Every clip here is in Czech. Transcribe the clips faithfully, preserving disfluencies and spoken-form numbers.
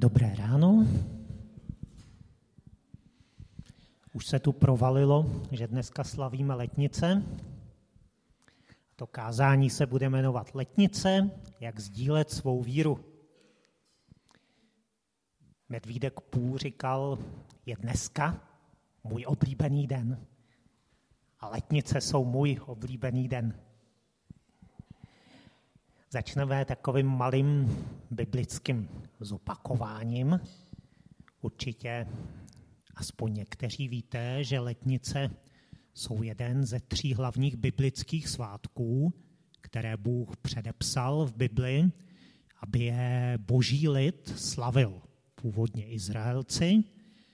Dobré ráno. Už se tu provalilo, že dneska slavíme letnice. To kázání se bude jmenovat Letnice, jak sdílet svou víru. Medvídek Půl říkal, je dneska můj oblíbený den. A letnice jsou můj oblíbený den. Začneme takovým malým biblickým zopakováním. Určitě aspoň někteří víte, že letnice jsou jeden ze tří hlavních biblických svátků, které Bůh předepsal v Bibli, aby je boží lid slavil. Původně Izraelci.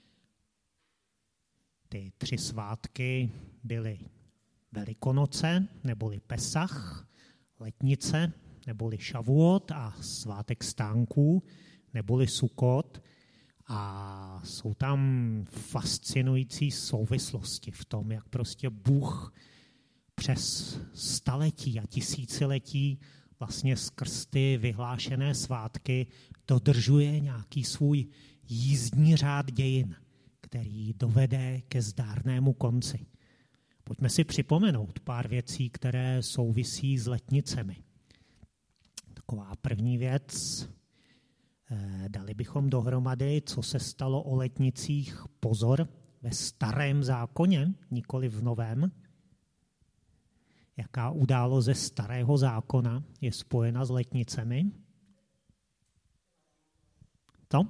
Ty tři svátky byly Velikonoce, neboli Pesach, letnice, neboli Šavuot a svátek stánků, neboli Sukot. A jsou tam fascinující souvislosti v tom, jak prostě Bůh přes staletí a tisíciletí vlastně skrz ty vyhlášené svátky dodržuje nějaký svůj jízdní řád dějin, který dovede ke zdárnému konci. Pojďme si připomenout pár věcí, které souvisí s letnicemi. Taková první věc, dali bychom dohromady, co se stalo o letnicích, pozor, ve starém zákoně, nikoli v novém. Jaká událost ze starého zákona je spojena s letnicemi? Co?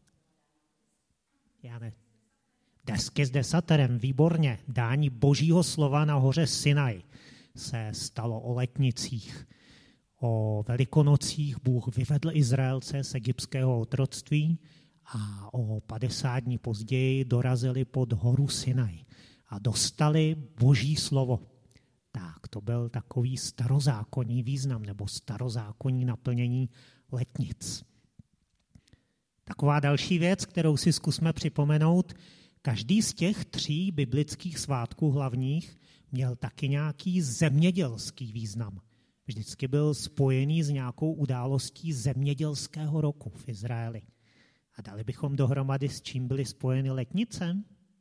Já ne. Desky s desaterem, výborně. Dání božího slova na hoře Sinaj se stalo o letnicích. O Velikonocích Bůh vyvedl Izraelce z egyptského otroctví a o padesát dní později dorazili pod horu Sinaj a dostali boží slovo. Tak, to byl takový starozákonní význam nebo starozákonní naplnění letnic. Taková další věc, kterou si zkusme připomenout, každý z těch tří biblických svátků hlavních měl taky nějaký zemědělský význam. Vždycky byl spojený s nějakou událostí zemědělského roku v Izraeli. A dali bychom dohromady, s čím byly spojeny letnice?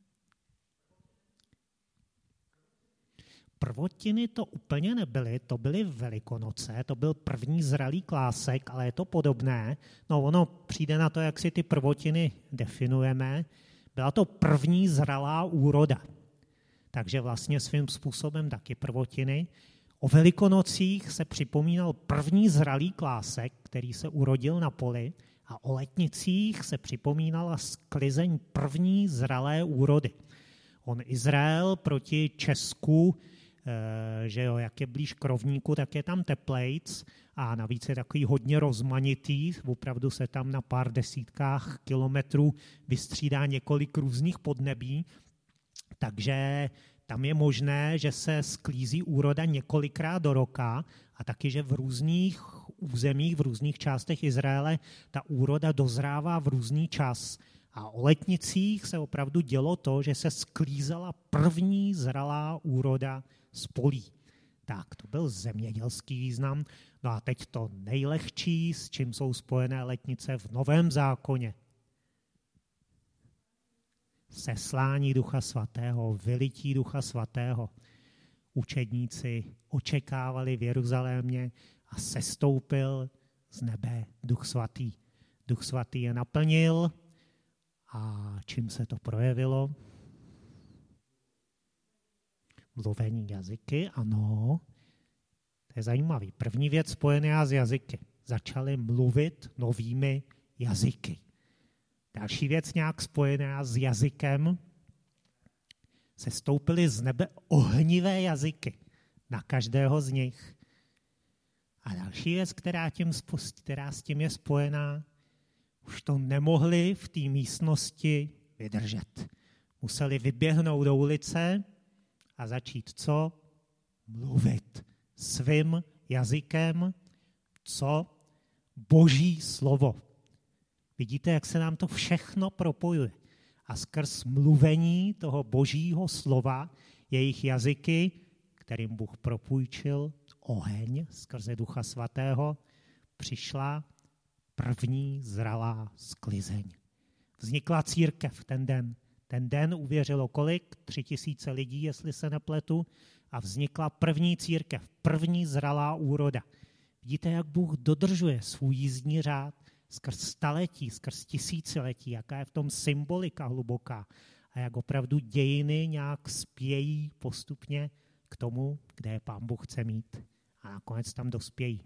Prvotiny to úplně nebyly, to byly Velikonoce, to byl první zralý klásek, ale je to podobné. No ono přijde na to, jak si ty prvotiny definujeme. Byla to první zralá úroda. Takže vlastně svým způsobem taky prvotiny. O Velikonocích se připomínal první zralý klásek, který se urodil na poli, a o letnicích se připomínala sklizeň první zralé úrody. On Izrael proti Česku, že jo, jak je blíž k rovníku, tak je tam teplejc a navíc je takový hodně rozmanitý, opravdu se tam na pár desítkách kilometrů vystřídá několik různých podnebí, takže tam je možné, že se sklízí úroda několikrát do roka a taky, že v různých územích, v různých částech Izraele ta úroda dozrává v různý čas. A o letnicích se opravdu dělo to, že se sklízela první zralá úroda z polí. Tak, to byl zemědělský význam. No a teď to nejlehčí, s čím jsou spojené letnice v Novém zákoně. Seslání Ducha Svatého, vylití Ducha Svatého. Učedníci očekávali v Jeruzalémě a sestoupil z nebe Duch Svatý. Duch Svatý je naplnil a čím se to projevilo? Mluvení jazyky, ano. To je zajímavý. První věc spojená s jazyky. Začali mluvit novými jazyky. Další věc nějak spojená s jazykem, se stoupily z nebe ohnivé jazyky na každého z nich. A další věc, která, tím, která s tím je spojená, už to nemohli v té místnosti vydržet. Museli vyběhnout do ulice a začít co? Mluvit svým jazykem, co? Boží slovo. Vidíte, jak se nám to všechno propojuje. A skrz mluvení toho božího slova, jejich jazyky, kterým Bůh propůjčil oheň skrze Ducha Svatého, přišla první zralá sklizeň. Vznikla církev ten den. Ten den uvěřilo kolik? Tři tisíce lidí, jestli se nepletu. A vznikla první církev, první zralá úroda. Vidíte, jak Bůh dodržuje svůj jízdní řád skrz staletí, skrz tisíciletí, jaká je v tom symbolika hluboká a jak opravdu dějiny nějak spějí postupně k tomu, kde je Pán Bůh chce mít. A nakonec tam dospějí.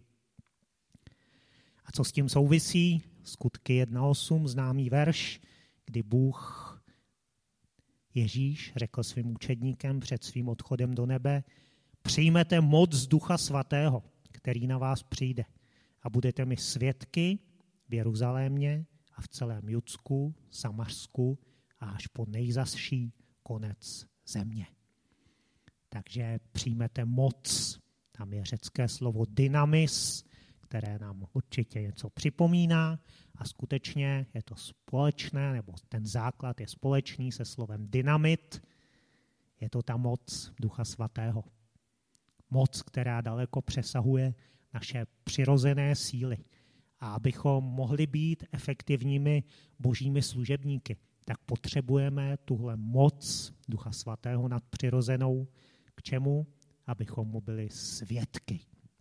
A co s tím souvisí? Skutky jedna osm, známý verš, kdy Bůh Ježíš řekl svým učedníkem před svým odchodem do nebe: přijmete moc z Ducha Svatého, který na vás přijde, a budete mi svědky v Jeruzalémě a v celém Judsku, Samařsku a až po nejzazší konec země. Takže přijmete moc. Tam je řecké slovo dynamis, které nám určitě něco připomíná a skutečně je to společné, nebo ten základ je společný se slovem dynamit. Je to ta moc Ducha Svatého. Moc, která daleko přesahuje naše přirozené síly. A abychom mohli být efektivními božími služebníky, tak potřebujeme tuhle moc Ducha Svatého nadpřirozenou. K čemu? Abychom mu byli svědky.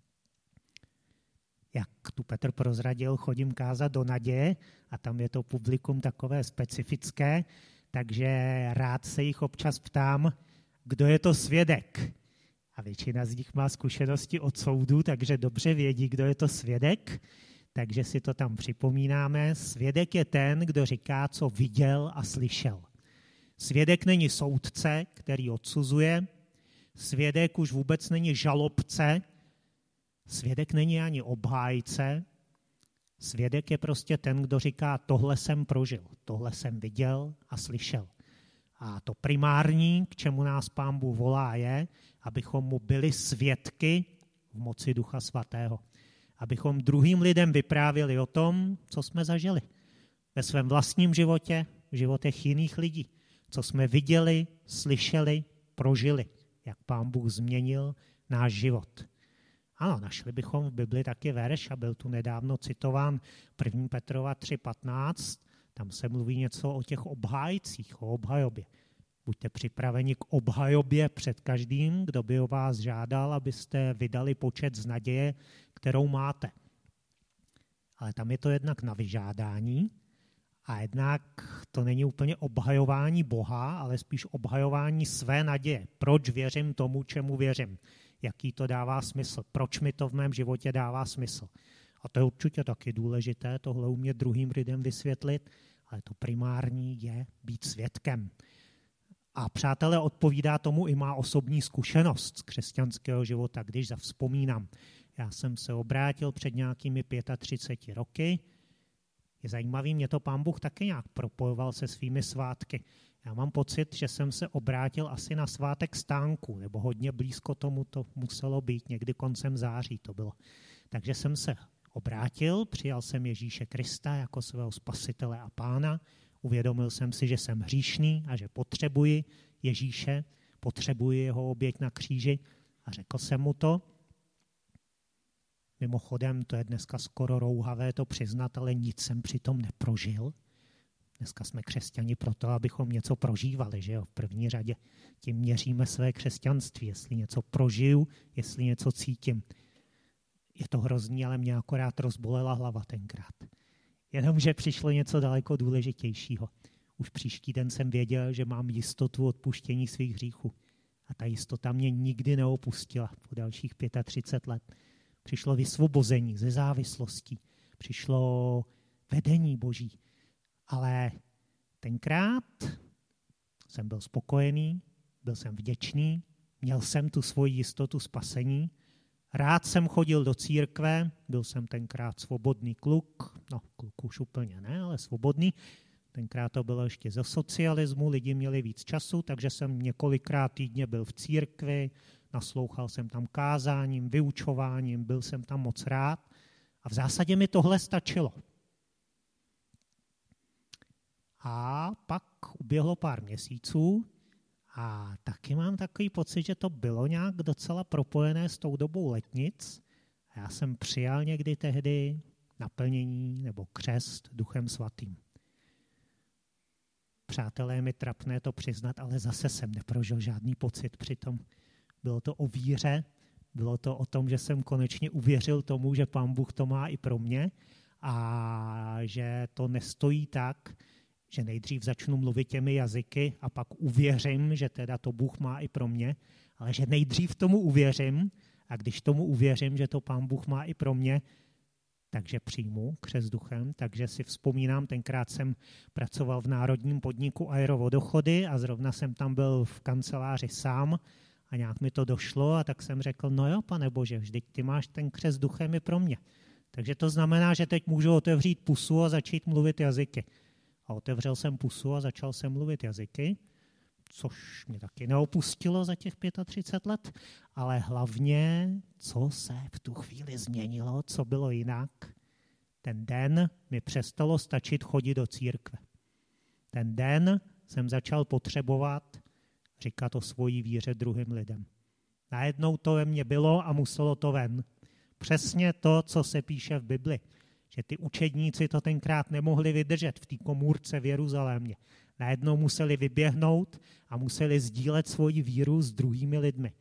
Jak tu Petr prozradil, chodím kázat do Naděje a tam je to publikum takové specifické, takže rád se jich občas ptám, kdo je to svědek. A většina z nich má zkušenosti od soudu, takže dobře vědí, kdo je to svědek, takže si to tam připomínáme. Svědek je ten, kdo říká, co viděl a slyšel. Svědek není soudce, který odsuzuje, svědek už vůbec není žalobce, svědek není ani obhájce, svědek je prostě ten, kdo říká, tohle jsem prožil, tohle jsem viděl a slyšel. A to primární, k čemu nás Pán Bůh volá, je, abychom mu byli svědky v moci Ducha Svatého. Abychom druhým lidem vyprávěli o tom, co jsme zažili ve svém vlastním životě, v životech jiných lidí, co jsme viděli, slyšeli, prožili, jak Pán Bůh změnil náš život. Ano, našli bychom v Bibli taky verš a byl tu nedávno citován první Petrova tři patnáct. Tam se mluví něco o těch obhájcích, o obhajobě. Buďte připraveni k obhajobě před každým, kdo by o vás žádal, abyste vydali počet z naděje, kterou máte. Ale tam je to jednak na vyžádání a jednak to není úplně obhajování Boha, ale spíš obhajování své naděje. Proč věřím tomu, čemu věřím? Jaký to dává smysl? Proč mi to v mém životě dává smysl? A to je určitě taky důležité, tohle umět druhým lidem vysvětlit, ale to primární je být svědkem. A přátelé, odpovídá tomu i má osobní zkušenost z křesťanského života, když zavzpomínám. Já jsem se obrátil před nějakými třiceti pěti roky. Je zajímavý, mě to Pán Bůh taky nějak propojoval se svými svátky. Já mám pocit, že jsem se obrátil asi na svátek stánku, nebo hodně blízko tomu to muselo být, někdy koncem září to bylo. Takže jsem se obrátil, přijal jsem Ježíše Krista jako svého spasitele a pána, uvědomil jsem si, že jsem hříšný a že potřebuji Ježíše, potřebuji jeho oběť na kříži a řekl jsem mu to. Mimochodem, to je dneska skoro rouhavé to přiznat, ale nic jsem přitom neprožil. Dneska jsme křesťani proto, abychom něco prožívali, že jo, v první řadě. Tím měříme své křesťanství, jestli něco prožiju, jestli něco cítím. Je to hrozný, ale mě akorát rozbolela hlava tenkrát. Jenomže přišlo něco daleko důležitějšího. Už příští den jsem věděl, že mám jistotu odpuštění svých hříchů. A ta jistota mě nikdy neopustila po dalších třiceti pěti let. Přišlo vysvobození ze závislostí. Přišlo vedení Boží. Ale tenkrát jsem byl spokojený, byl jsem vděčný, měl jsem tu svoji jistotu spasení. Rád jsem chodil do církve, byl jsem tenkrát svobodný kluk, no kluk už úplně ne, ale svobodný. Tenkrát to bylo ještě ze socialismu, lidi měli víc času, takže jsem několikrát týdně byl v církvi, naslouchal jsem tam kázáním, vyučováním, byl jsem tam moc rád a v zásadě mi tohle stačilo. A pak uběhlo pár měsíců a taky mám takový pocit, že to bylo nějak docela propojené s tou dobou letnic. A já jsem přijal někdy tehdy naplnění nebo křest Duchem Svatým. Přátelé, je mi trapné to přiznat, ale zase jsem neprožil žádný pocit přitom. Bylo to o víře, bylo to o tom, že jsem konečně uvěřil tomu, že Pán Bůh to má i pro mě a že to nestojí tak, že nejdřív začnu mluvit těmi jazyky a pak uvěřím, že teda to Bůh má i pro mě, ale že nejdřív tomu uvěřím a když tomu uvěřím, že to Pán Bůh má i pro mě, takže přijmu křest duchem, takže si vzpomínám, tenkrát jsem pracoval v národním podniku Aerovodochody a zrovna jsem tam byl v kanceláři sám a nějak mi to došlo a tak jsem řekl, no jo, Pane Bože, vždyť ty máš ten křest duchem i pro mě. Takže to znamená, že teď můžu otevřít pusu a začít mluvit jazyky. A otevřel jsem pusu a začal jsem mluvit jazyky, což mě taky neopustilo za těch třicet pět let, ale hlavně, co se v tu chvíli změnilo, co bylo jinak, ten den mi přestalo stačit chodit do církve. Ten den jsem začal potřebovat říkat o svojí víře druhým lidem. Najednou to ve mně bylo a muselo to ven. Přesně to, co se píše v Bibli, že ty učedníci to tenkrát nemohli vydržet v té komůrce v Jeruzalémě. Najednou museli vyběhnout a museli sdílet svoji víru s druhými lidmi.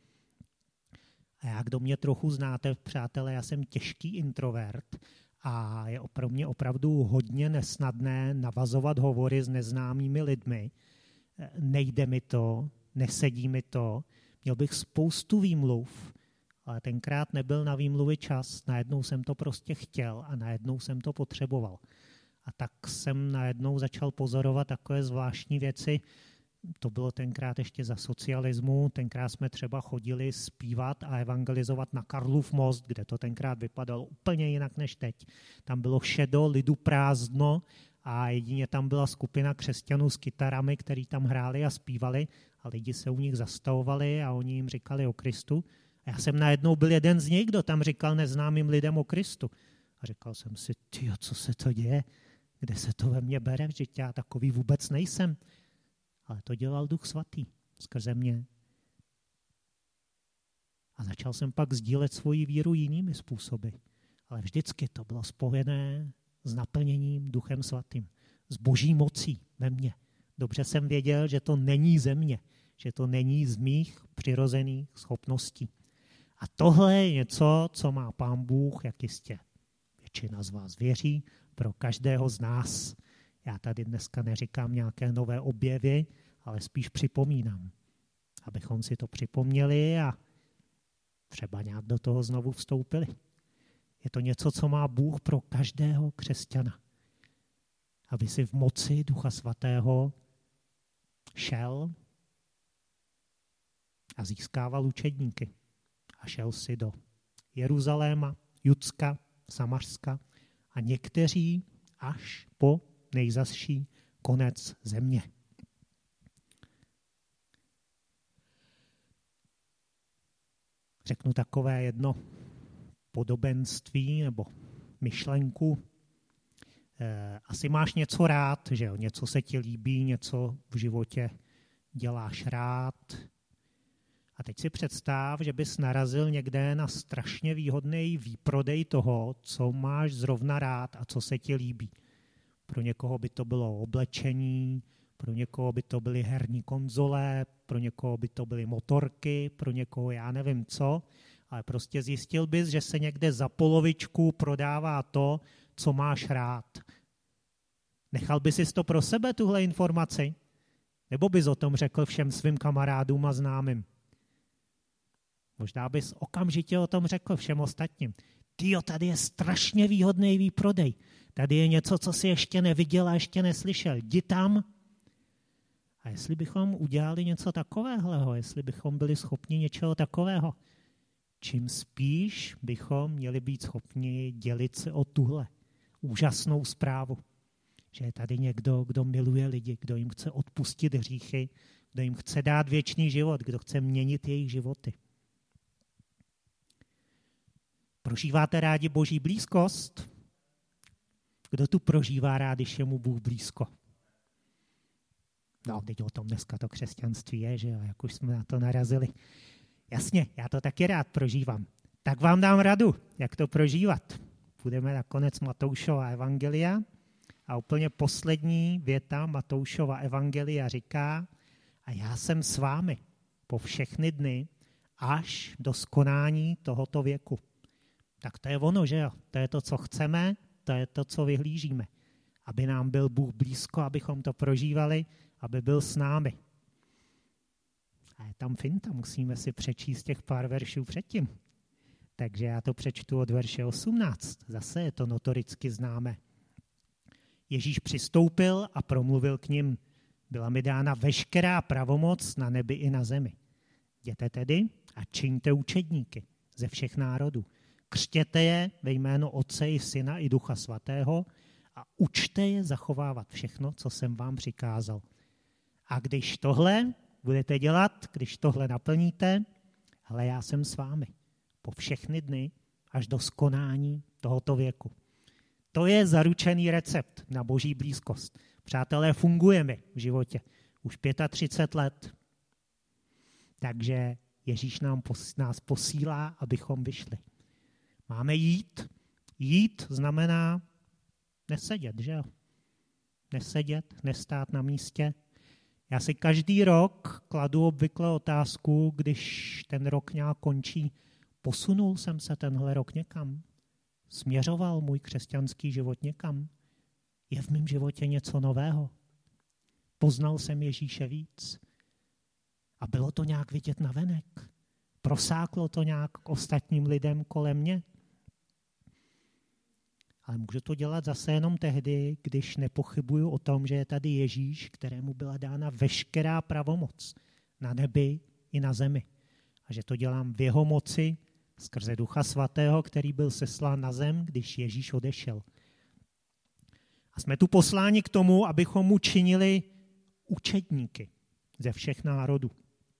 A já, kdo mě trochu znáte, přátelé, já jsem těžký introvert a je pro mě opravdu hodně nesnadné navazovat hovory s neznámými lidmi. Nejde mi to, nesedí mi to. Měl bych spoustu výmluv, ale tenkrát nebyl na výmluvy čas. Najednou jsem to prostě chtěl a najednou jsem to potřeboval. A tak jsem najednou začal pozorovat takové zvláštní věci. To bylo tenkrát ještě za socialismu. Tenkrát jsme třeba chodili zpívat a evangelizovat na Karlův most, kde to tenkrát vypadalo úplně jinak než teď. Tam bylo šedo, lidu prázdno a jedině tam byla skupina křesťanů s kytarami, který tam hráli a zpívali a lidi se u nich zastavovali a oni jim říkali o Kristu. A já jsem najednou byl jeden z nich, kdo tam říkal neznámým lidem o Kristu. A říkal jsem si, tyjo, co se to děje? Kde se to ve mně bere? Vždyť já takový vůbec nejsem. Ale to dělal Duch Svatý skrze mě. A začal jsem pak sdílet svoji víru jinými způsoby. Ale vždycky to bylo spojené s naplněním Duchem Svatým. S boží mocí ve mně. Dobře jsem věděl, že to není ze mě. Že to není z mých přirozených schopností. A tohle je něco, co má Pán Bůh, jak jistě většina z vás věří, pro každého z nás. Já tady dneska neříkám nějaké nové objevy, ale spíš připomínám, abychom si to připomněli a třeba nějak do toho znovu vstoupili. Je to něco, co má Bůh pro každého křesťana. Aby si v moci Ducha Svatého šel a získával učedníky. A šel si do Jeruzaléma, Judska, Samařska a někteří až po nejzazší konec země. Řeknu takové jedno podobenství nebo myšlenku. Asi máš něco rád, že jo? Něco se ti líbí, něco v životě děláš rád. A teď si představ, že bys narazil někde na strašně výhodný výprodej toho, co máš zrovna rád a co se ti líbí. Pro někoho by to bylo oblečení, pro někoho by to byly herní konzole, pro někoho by to byly motorky, pro někoho já nevím co, ale prostě zjistil bys, že se někde za polovičku prodává to, co máš rád. Nechal bys si to pro sebe, tuhle informaci? Nebo bys o tom řekl všem svým kamarádům a známým? Možná bys okamžitě o tom řekl všem ostatním. Tyjo, tady je strašně výhodný výprodej. Tady je něco, co si ještě neviděl a ještě neslyšel. Jdi tam. A jestli bychom udělali něco takového, jestli bychom byli schopni něčeho takového, čím spíš bychom měli být schopni dělit se o tuhle úžasnou zprávu. Že je tady někdo, kdo miluje lidi, kdo jim chce odpustit hříchy, kdo jim chce dát věčný život, kdo chce měnit jejich životy. Prožíváte rádi Boží blízkost? Kdo tu prožívá rád, když je mu Bůh blízko? No, teď o tom dneska to křesťanství je, že jo, jak už jsme na to narazili. Jasně, já to taky rád prožívám. Tak vám dám radu, jak to prožívat. půjdeme na konec Matoušova evangelia a úplně poslední věta Matoušova evangelia říká: a já jsem s vámi po všechny dny až do skonání tohoto věku. Tak to je ono, že jo? To je to, co chceme, to je to, co vyhlížíme. Aby nám byl Bůh blízko, abychom to prožívali, aby byl s námi. A je tam finta, musíme si přečíst těch pár veršů předtím. Takže já to přečtu od verše osmnáct. Zase je to notoricky známé. Ježíš přistoupil a promluvil k nim: byla mi dána veškerá pravomoc na nebi i na zemi. Jděte tedy a čiňte učedníky ze všech národů. Křtěte je ve jméno Otce i Syna i Ducha Svatého a učte je zachovávat všechno, co jsem vám přikázal. A když tohle budete dělat, když tohle naplníte, hele, já jsem s vámi po všechny dny až do skonání tohoto věku. To je zaručený recept na boží blízkost. Přátelé, fungujeme v životě už třicet pět let. Takže Ježíš nám, nás posílá, abychom vyšli. Máme jít. Jít znamená nesedět, že jo? Nesedět, nestát na místě. Já si každý rok kladu obvykle otázku, když ten rok nějak končí, posunul jsem se tenhle rok někam? Směřoval můj křesťanský život někam? Je v mém životě něco nového? Poznal jsem Ježíše víc? A bylo to nějak vidět navenek? Prosáklo to nějak k ostatním lidem kolem mě? Ale můžu to dělat zase jenom tehdy, když nepochybuju o tom, že je tady Ježíš, kterému byla dána veškerá pravomoc na nebi i na zemi. A že to dělám v jeho moci skrze Ducha Svatého, který byl seslán na zem, když Ježíš odešel. A jsme tu posláni k tomu, abychom mu činili učedníky ze všech národů.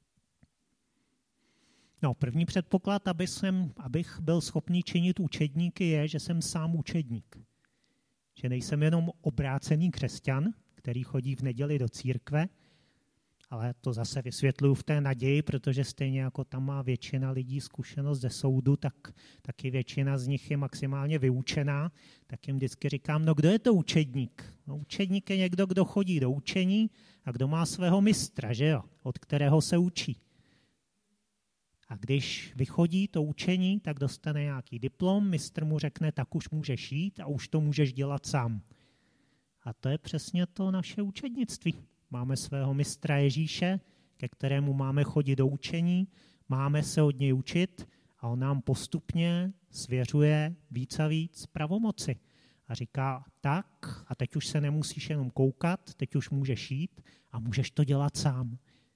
No, první předpoklad, aby jsem, abych byl schopný činit učedníky, je, že jsem sám učedník. Že nejsem jenom obrácený křesťan, který chodí v neděli do církve, ale to zase vysvětluju v té naději, protože stejně jako tam má většina lidí zkušenost ze soudu, tak taky většina z nich je maximálně vyučená, tak jim vždycky říkám, no kdo je to učedník? No, učedník je někdo, kdo chodí do učení a kdo má svého mistra, že jo, od kterého se učí. A když vychodí to učení, tak dostane nějaký diplom, mistr mu řekne, tak už můžeš jít a už to můžeš dělat sám. A to je přesně to naše učednictví. Máme svého mistra Ježíše, ke kterému máme chodit do učení, máme se od něj učit a on nám postupně svěřuje víc a víc pravomoci. A říká tak, a teď už se nemusíš jenom koukat, teď už můžeš jít a můžeš to dělat sám.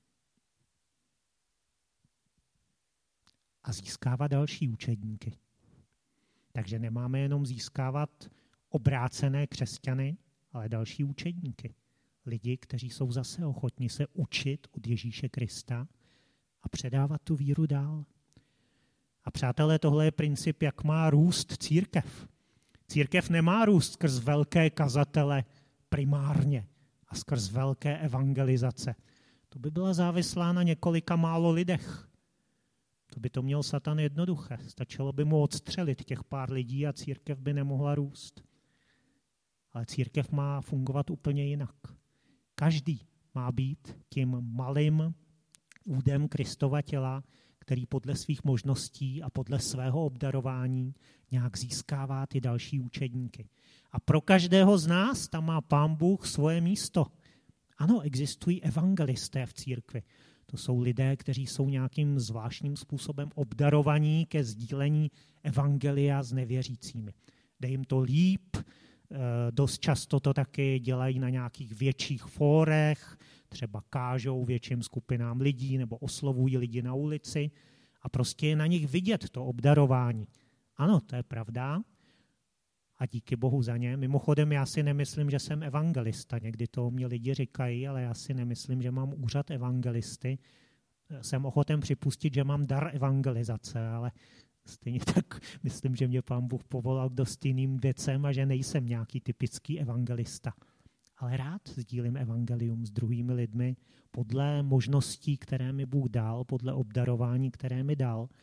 A získávat další učedníky. Takže nemáme jenom získávat obrácené křesťany, ale další učedníky. Lidi, kteří jsou zase ochotni se učit od Ježíše Krista a předávat tu víru dál. A přátelé, tohle je princip, jak má růst církev. Církev nemá růst skrz velké kazatele primárně a skrz velké evangelizace. To by byla závislá na několika málo lidech. To by to měl Satan jednoduché. Stačilo by mu odstřelit těch pár lidí a církev by nemohla růst. Ale církev má fungovat úplně jinak. Každý má být tím malým údem Kristova těla, který podle svých možností a podle svého obdarování nějak získává ty další učedníky. A pro každého z nás tam má Pán Bůh svoje místo. Ano, existují evangelisté v církvi. To jsou lidé, kteří jsou nějakým zvláštním způsobem obdarovaní ke sdílení evangelia s nevěřícími. Jde jim to líp, dost často to taky dělají na nějakých větších fórech, třeba kážou větším skupinám lidí nebo oslovují lidi na ulici a prostě je na nich vidět to obdarování. Ano, to je pravda a díky Bohu za ně. Mimochodem, já si nemyslím, že jsem evangelista. Někdy to o mě lidi říkají, ale já si nemyslím, že mám úřad evangelisty. Jsem ochoten připustit, že mám dar evangelizace, ale stejně tak myslím, že mě Pán Bůh povolal k dost jiným věcem a že nejsem nějaký typický evangelista. Ale rád sdílím evangelium s druhými lidmi podle možností, které mi Bůh dal, podle obdarování, které mi dal.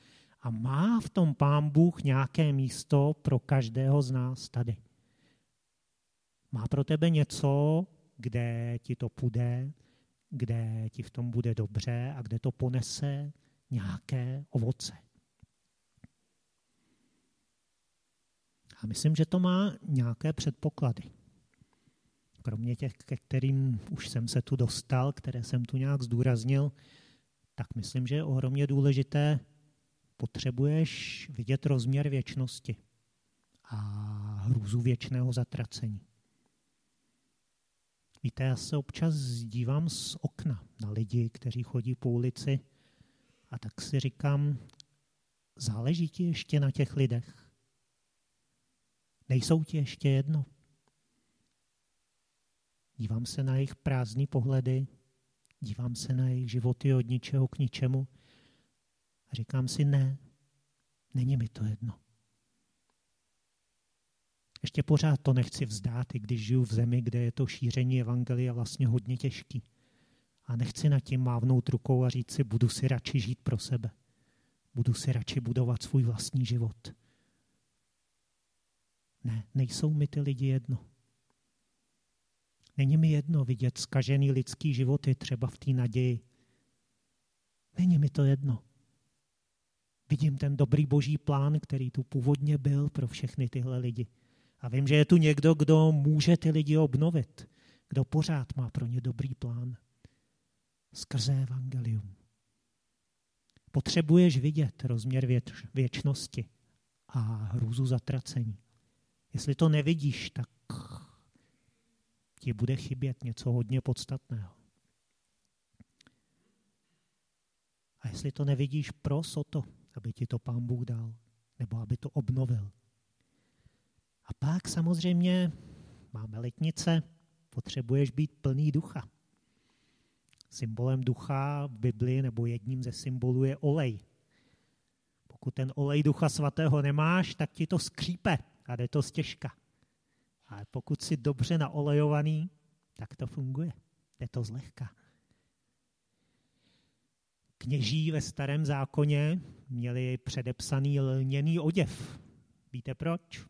A má v tom Pán Bůh nějaké místo pro každého z nás tady. Má pro tebe něco, kde ti to půjde, kde ti v tom bude dobře a kde to ponese nějaké ovoce. A myslím, že to má nějaké předpoklady. Kromě těch, ke kterým už jsem se tu dostal, které jsem tu nějak zdůraznil, tak myslím, že je ohromně důležité, potřebuješ vidět rozměr věčnosti a hrůzu věčného zatracení. Víte, já se občas dívám z okna na lidi, kteří chodí po ulici a tak si říkám, záleží ti ještě na těch lidech? Nejsou ti ještě jedno? Dívám se na jejich prázdný pohledy, dívám se na jejich životy od ničeho k ničemu a říkám si, ne, není mi to jedno. Ještě pořád to nechci vzdát, i když žiju v zemi, kde je to šíření evangelia vlastně hodně těžký. A nechci nad tím mávnout rukou a říct si, budu si radši žít pro sebe. Budu si radši budovat svůj vlastní život. Ne, nejsou mi ty lidi jedno. Není mi jedno vidět zkažený lidský životy třeba v té naději. Není mi to jedno. Vidím ten dobrý boží plán, který tu původně byl pro všechny tyhle lidi. A vím, že je tu někdo, kdo může ty lidi obnovit, kdo pořád má pro ně dobrý plán. Skrze evangelium. Potřebuješ vidět rozměr věč, věčnosti a hrůzu zatracení. Jestli to nevidíš, tak ti bude chybět něco hodně podstatného. A jestli to nevidíš, pros o to, aby ti to Pán Bůh dal, nebo aby to obnovil. A pak samozřejmě máme letnice, potřebuješ být plný ducha. Symbolem ducha v Biblii nebo jedním ze symbolů je olej. Pokud ten olej Ducha Svatého nemáš, tak ti to skřípe a jde to stěžka. Ale pokud jsi dobře naolejovaný, tak to funguje. Jde to zlehka. Kněží ve Starém zákoně měli předepsaný lněný oděv. Víte proč?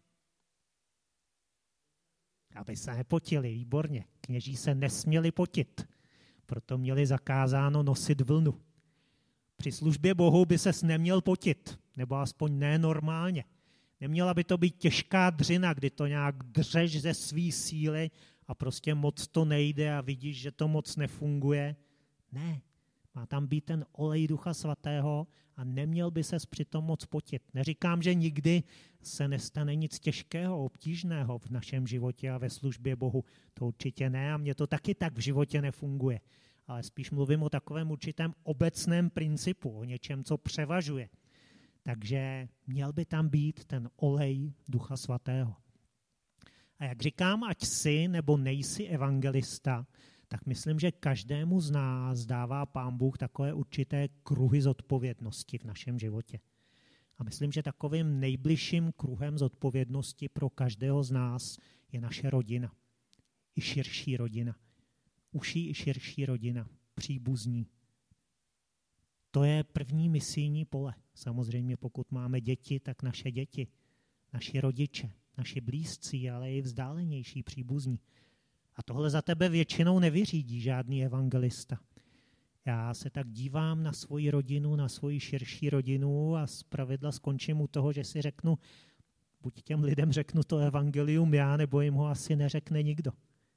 Aby se nepotili, výborně. Kněží se nesměli potit, proto měli zakázáno nosit vlnu. Při službě Bohu by ses neměl potit, nebo aspoň ne normálně. Neměla by to být těžká dřina, kdy to nějak dřeš ze svý síly a prostě moc to nejde a vidíš, že to moc nefunguje. Ne, má tam být ten olej Ducha Svatého a neměl by ses přitom moc potit. Neříkám, že nikdy se nestane nic těžkého, obtížného v našem životě a ve službě Bohu. To určitě ne a mně to taky tak v životě nefunguje. Ale spíš mluvím o takovém určitém obecném principu, o něčem, co převažuje. Takže měl by tam být ten olej Ducha Svatého. A jak říkám, ať jsi nebo nejsi evangelista, tak myslím, že každému z nás dává Pán Bůh takové určité kruhy zodpovědnosti v našem životě. A myslím, že takovým nejbližším kruhem zodpovědnosti pro každého z nás je naše rodina. I širší rodina. Užší i širší rodina. Příbuzní. To je první misijní pole. Samozřejmě pokud máme děti, tak naše děti, naši rodiče, naši blízcí, ale i vzdálenější příbuzní. A tohle za tebe většinou nevyřídí žádný evangelista. Já se tak dívám na svoji rodinu, na svoji širší rodinu a zpravidla skončím u toho, že si řeknu, buď těm lidem řeknu to evangelium já, nebo jim ho asi neřekne nikdo.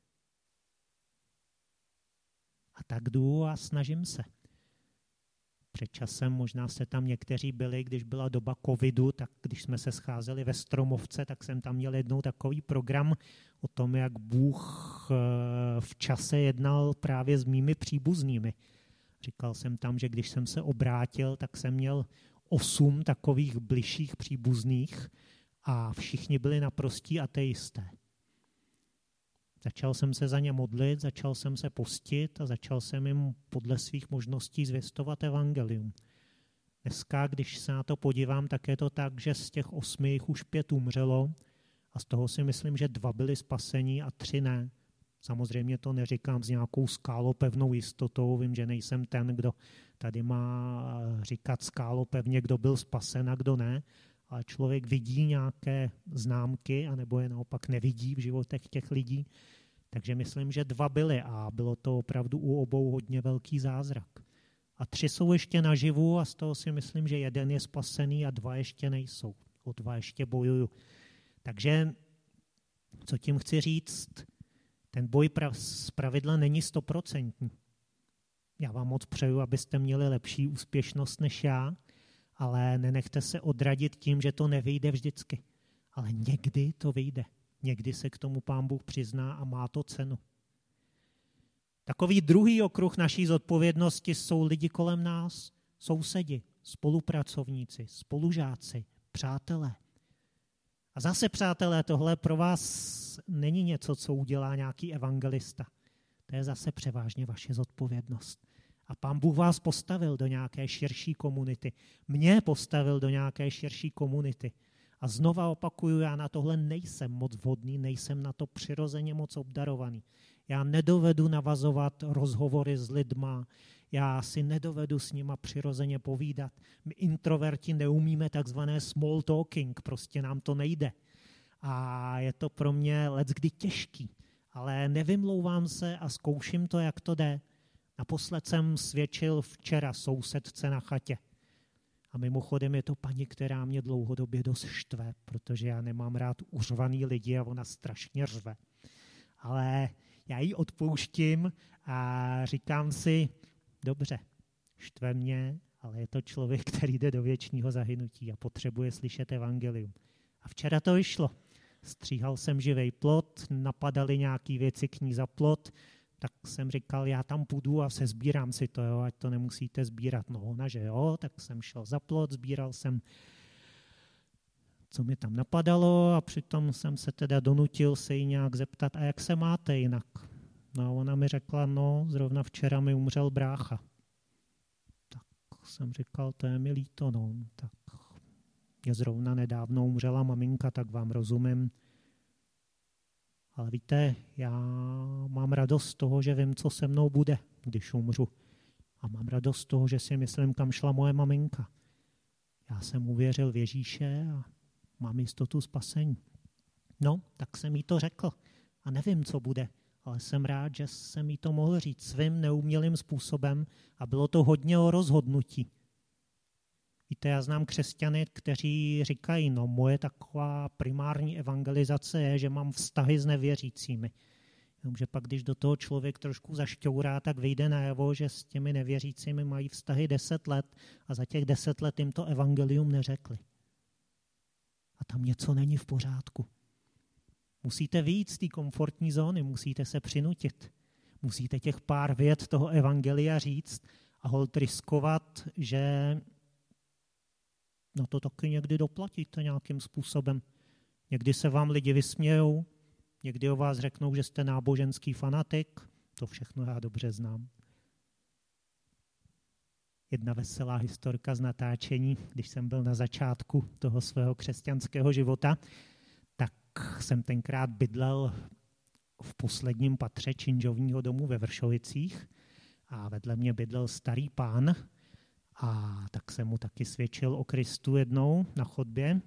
A tak jdu a snažím se. Před časem možná jste tam někteří byli, když byla doba covidu, tak když jsme se scházeli ve Stromovce, tak jsem tam měl jednou takový program o tom, jak Bůh v čase jednal právě s mými příbuznými. Říkal jsem tam, že když jsem se obrátil, tak jsem měl osm takových bližších příbuzných a všichni byli naprostí ateisté. Začal jsem se za ně modlit, začal jsem se postit a začal jsem jim podle svých možností zvěstovat evangelium. Dneska, když se na to podívám, tak je to tak, že z těch osmi jich už pět umřelo a z toho si myslím, že dva byli spasení a tři ne. Samozřejmě to neříkám s nějakou skálopevnou jistotou, vím, že nejsem ten, kdo tady má říkat skálopevně, kdo byl spasen a kdo ne, ale člověk vidí nějaké známky, anebo je naopak nevidí v životech těch lidí. Takže myslím, že dva byly a bylo to opravdu u obou hodně velký zázrak. A tři jsou ještě naživu a z toho si myslím, že jeden je spasený a dva ještě nejsou. O dva ještě bojuju. Takže co tím chci říct, ten boj z pravidla není stoprocentní. Já vám moc přeju, abyste měli lepší úspěšnost než já, ale nenechte se odradit tím, že to nevyjde vždycky. Ale někdy to vyjde. Někdy se k tomu Pán Bůh přizná a má to cenu. Takový druhý okruh naší zodpovědnosti jsou lidi kolem nás, sousedi, spolupracovníci, spolužáci, přátelé. A zase, přátelé, tohle pro vás není něco, co udělá nějaký evangelista. To je zase převážně vaše zodpovědnost. A Pán Bůh vás postavil do nějaké širší komunity. Mě postavil do nějaké širší komunity. A znova opakuju, já na tohle nejsem moc vhodný, nejsem na to přirozeně moc obdarovaný. Já nedovedu navazovat rozhovory s lidma, já si nedovedu s nima přirozeně povídat. My introverti neumíme takzvané small talking, prostě nám to nejde. A je to pro mě leckdy těžký, ale nevymlouvám se a zkouším to, jak to jde. Naposled jsem svědčil včera sousedce na chatě. A mimochodem je to paní, která mě dlouhodobě dost štve, protože já nemám rád uřvaný lidi a ona strašně řve. Ale já ji odpouštím a říkám si, dobře, štve mě, ale je to člověk, který jde do věčního zahynutí a potřebuje slyšet evangelium. A včera to vyšlo. Stříhal jsem živej plot, napadaly nějaký věci k ní za plot, tak jsem říkal, já tam půjdu a sezbírám si to, jo, ať to nemusíte sbírat. No ona, že jo, tak jsem šel za plot, sbíral jsem, co mi tam napadalo a přitom jsem se teda donutil se jí nějak zeptat, a jak se máte jinak? No a ona mi řekla, no, zrovna včera mi umřel brácha. Tak jsem říkal, to je mi líto, no, tak je zrovna nedávno umřela maminka, tak vám rozumím. Ale víte, já mám radost z toho, že vím, co se mnou bude, když umřu. A mám radost z toho, že si myslím, kam šla moje maminka. Já jsem uvěřil v Ježíše a mám jistotu spasení. No, tak jsem jí to řekl. A nevím, co bude, ale jsem rád, že jsem jí to mohl říct svým neumělým způsobem a bylo to hodně o rozhodnutí. Víte, já znám křesťany, kteří říkají, no moje taková primární evangelizace je, že mám vztahy s nevěřícími. Jenomže pak, když do toho člověk trošku zašťourá, tak vyjde najevo, že s těmi nevěřícími mají vztahy deset let a za těch deset let jim to evangelium neřekli. A tam něco není v pořádku. Musíte vyjít z té komfortní zóny, musíte se přinutit. Musíte těch pár vět toho evangelia říct a holt riskovat, že no to taky někdy doplatíte nějakým způsobem. Někdy se vám lidi vysmějou, někdy o vás řeknou, že jste náboženský fanatik, to všechno já dobře znám. Jedna veselá historka z natáčení, když jsem byl na začátku toho svého křesťanského života, tak jsem tenkrát bydlel v posledním patře činžovního domu ve Vršovicích a vedle mě bydlel starý pán, a tak jsem mu taky svědčil o Kristu jednou na chodbě.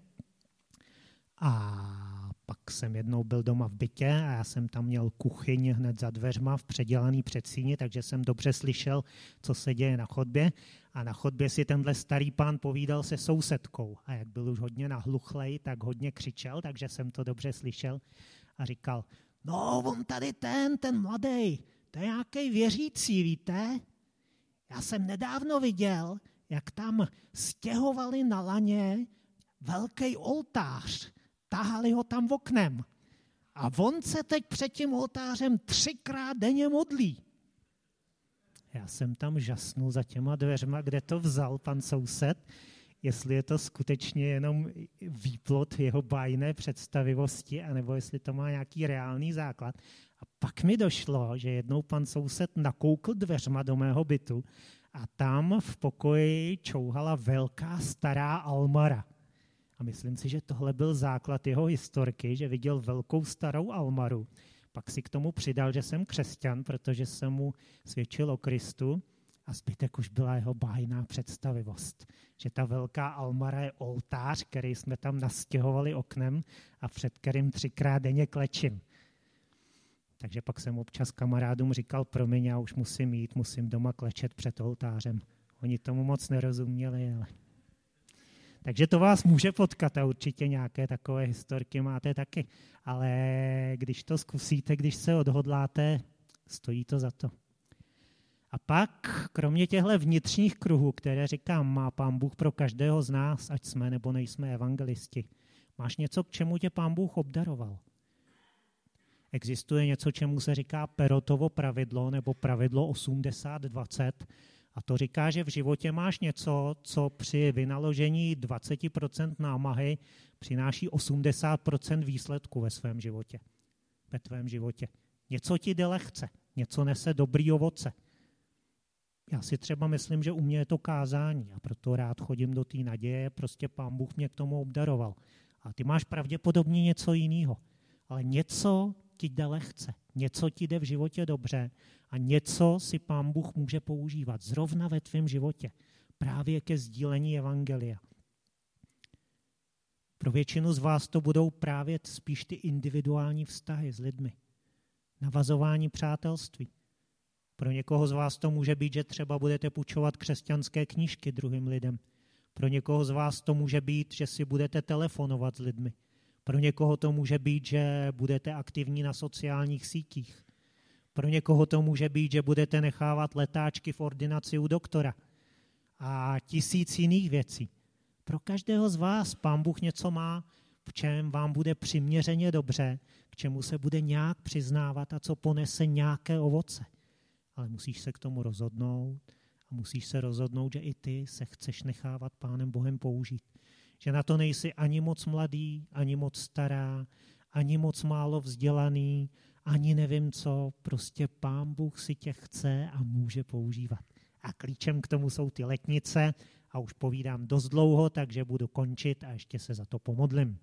A pak jsem jednou byl doma v bytě a já jsem tam měl kuchyň hned za dveřma v předělaný předsíni, takže jsem dobře slyšel, co se děje na chodbě. A na chodbě si tenhle starý pán povídal se sousedkou. A jak byl už hodně nahluchlej, tak hodně křičel, takže jsem to dobře slyšel. A říkal, no on tady ten, ten mladej, to je nějaký věřící, víte? Já jsem nedávno viděl, jak tam stěhovali na laně velký oltář. Tahali ho tam oknem. A on se teď před tím oltářem třikrát denně modlí. Já jsem tam žasnul za těma dveřma, kde to vzal pan soused, jestli je to skutečně jenom výplod jeho bájné představivosti, anebo jestli to má nějaký reálný základ. A pak mi došlo, že jednou pan soused nakoukl dveřma do mého bytu a tam v pokoji čouhala velká stará almara. A myslím si, že tohle byl základ jeho historky, že viděl velkou starou almaru. Pak si k tomu přidal, že jsem křesťan, protože jsem mu svědčil o Kristu a zbytek už byla jeho bájná představivost. Že ta velká almara je oltář, který jsme tam nastěhovali oknem a před kterým třikrát denně klečím. Takže pak jsem občas kamarádům říkal, promiň, já už musím jít, musím doma klečet před oltářem. Oni tomu moc nerozuměli, ale... Takže to vás může potkat a určitě nějaké takové historky máte taky. Ale když to zkusíte, když se odhodláte, stojí to za to. A pak, kromě těchto vnitřních kruhů, které říkám, má Pán Bůh pro každého z nás, ať jsme nebo nejsme evangelisti, máš něco, k čemu tě Pán Bůh obdaroval. Existuje něco, čemu se říká Perotovo pravidlo nebo pravidlo osmdesát dvacet. A to říká, že v životě máš něco, co při vynaložení dvacet procent námahy přináší osmdesát procent výsledku ve svém životě. Ve tvém životě. Něco ti jde lehce, něco nese dobrý ovoce. Já si třeba myslím, že u mě je to kázání a proto rád chodím do té naděje, prostě Pán Bůh mě k tomu obdaroval. A ty máš pravděpodobně něco jiného. Ale něco ti jde lehce, něco ti jde v životě dobře a něco si Pán Bůh může používat zrovna ve tvém životě, právě ke sdílení evangelia. Pro většinu z vás to budou právě spíš ty individuální vztahy s lidmi, navazování přátelství. Pro někoho z vás to může být, že třeba budete půjčovat křesťanské knížky druhým lidem. Pro někoho z vás to může být, že si budete telefonovat s lidmi. Pro někoho to může být, že budete aktivní na sociálních sítích. Pro někoho to může být, že budete nechávat letáčky v ordinaci u doktora. A tisíc jiných věcí. Pro každého z vás Pán Bůh něco má, v čem vám bude přiměřeně dobře, k čemu se bude nějak přiznávat a co ponese nějaké ovoce. Ale musíš se k tomu rozhodnout a musíš se rozhodnout, že i ty se chceš nechávat Pánem Bohem použít. Že na to nejsi ani moc mladý, ani moc stará, ani moc málo vzdělaný, ani nevím co, prostě Pán Bůh si tě chce a může používat. A klíčem k tomu jsou ty letnice a už povídám dost dlouho, takže budu končit a ještě se za to pomodlím.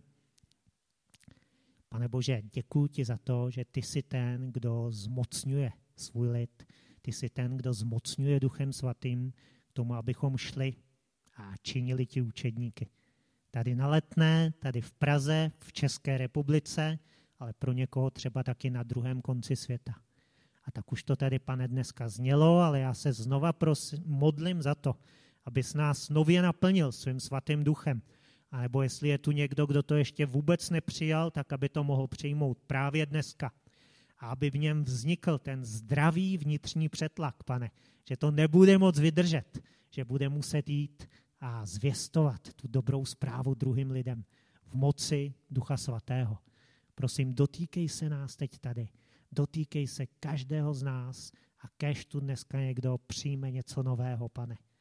Pane Bože, děkuji ti za to, že ty jsi ten, kdo zmocňuje svůj lid. Ty jsi ten, kdo zmocňuje Duchem Svatým k tomu, abychom šli a činili ti učedníky. Tady na Letné, tady v Praze, v České republice, ale pro někoho třeba taky na druhém konci světa. A tak už to tady, Pane, dneska znělo, ale já se znova prosím, modlím za to, abys nás nově naplnil svým svatým duchem. A nebo jestli je tu někdo, kdo to ještě vůbec nepřijal, tak aby to mohl přijmout právě dneska. A aby v něm vznikl ten zdravý vnitřní přetlak, Pane, že to nebude moc vydržet, že bude muset jít a zvěstovat tu dobrou zprávu druhým lidem v moci Ducha Svatého. Prosím, dotýkej se nás teď tady. Dotýkej se každého z nás a kéž tu dneska někdo přijme něco nového, Pane.